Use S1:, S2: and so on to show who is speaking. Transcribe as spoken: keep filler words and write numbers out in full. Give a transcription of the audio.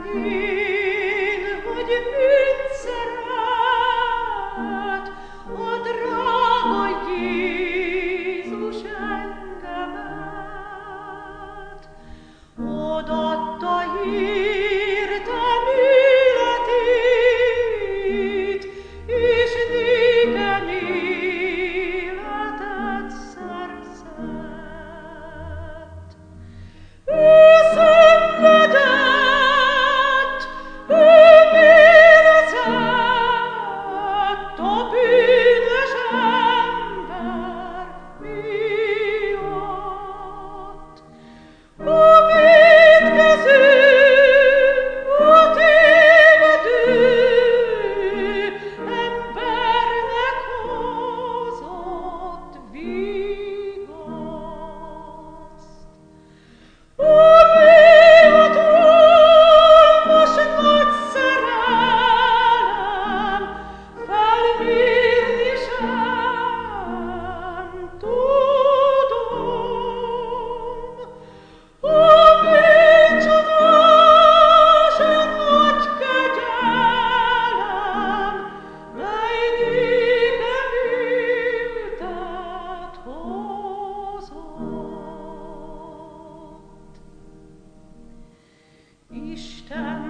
S1: én, hogy ügyszerát, a drága Jézus engemet. Odatta értem életét, és nékem életet szerzett. Ő szenvedett, ő vérezett, a bűnös ember miatt. A vétkező, a tévedő embernek hozott vigaszt. A méltalmas nagy szerelem felmérni sem tudom. A micsoda nagy kegyelem, mely nékem életet hozott. Isten